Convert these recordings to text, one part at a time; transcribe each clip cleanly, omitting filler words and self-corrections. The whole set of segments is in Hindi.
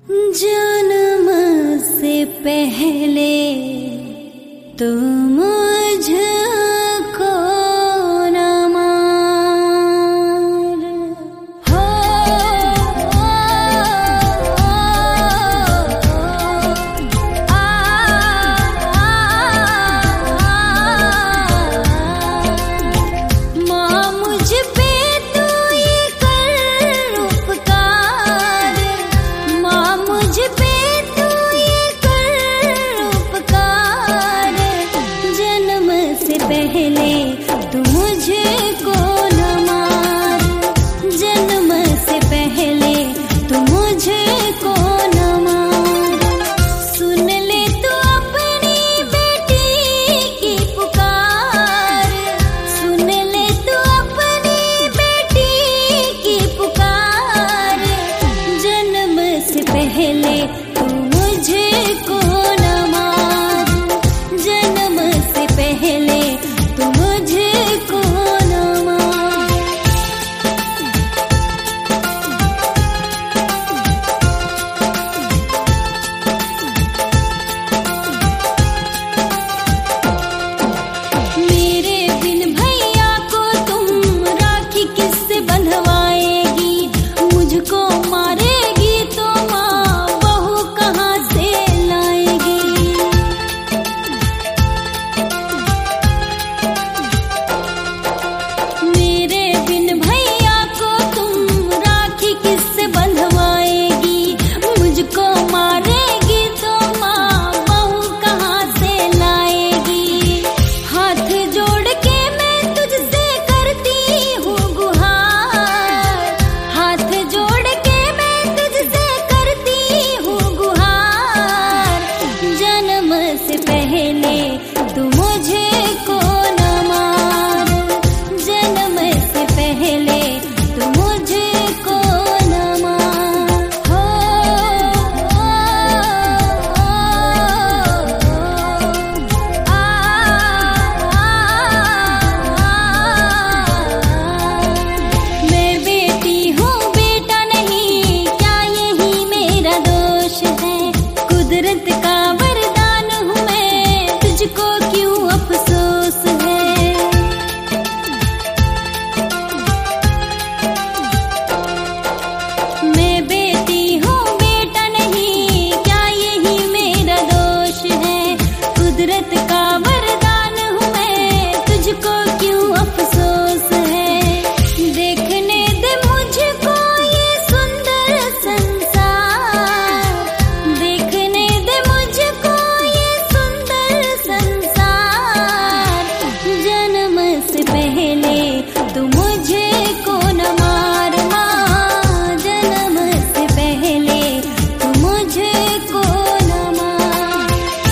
जन्म से पहले तो मुझको न मार हो, माँ मुझ पे तू ये कर उपकार, माँ मुझ पे तू ये कर उपकार। जन्म से पहले तू मुझको न मार, जन्म से पहले तू मुझको न मार। सुन ले तू अपनी बेटी की पुकार, सुन ले तू अपनी बेटी की पुकार। जन्म से पहले तू मुझको न मार, जन्म से पहले तू मुझको न मार। मेरे बिन भैया को तुम राखी किससे बंधवाएगी, मुझको मारेगी तो माँ बहू कहाँ से लाएगी। मेरे बिन भैया को तुम राखी किससे बंधवाएगी, मुझको मारेगी तो माँ बहू कहाँ से लाएगी। हाथ जोड़ के मैं तुझसे करती हूँ गुहार, हाथ जोड़ के मैं तुझसे करती हूँ गुहार। जन्म से पहले तू मुझको न मार, जन्म से पहले तू मुझको न मार हो, मैं बेटी हूँ बेटा नहीं, क्या यही मेरा दोष है। कुदरत का वरदान हूँ मैं, तुझको क्यों अफसोस है। मैं बेटी हूँ बेटा नहीं, क्या यही मेरा दोष है। कुदरत का वरदान हूँ मैं, तुझको क्यों अफसोस है। देखने दे मुझको ये सुंदर संसार, देखने दे मुझको ये सुंदर संसार। जन्म से पहले तू मुझको न मार, माँ जन्म से पहले तू मुझको न मार।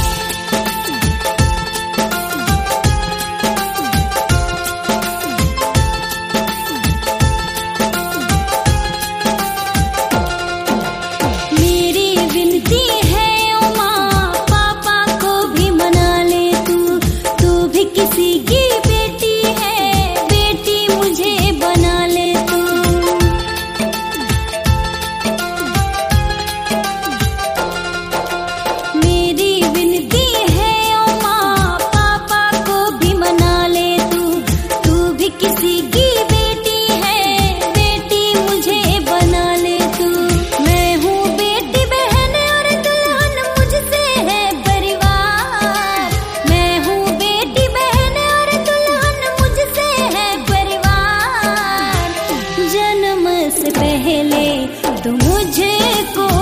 मेरी विनती है ओ माँ, पापा को भी मना ले तू, तू भी किसी की बेटी है, बेटी मुझे बना ले तू। मेरी विनती है ओ माँ, पापा को भी मना ले तू, तू भी किसी की बेटी है, बेटी मुझे बना ले तू। मैं हूँ बेटी बहन और दुल्हन मुझसे है परिवार, मैं हूँ बेटी बहन और दुल्हन मुझसे है परिवार। जन्म से पहले तू मुझको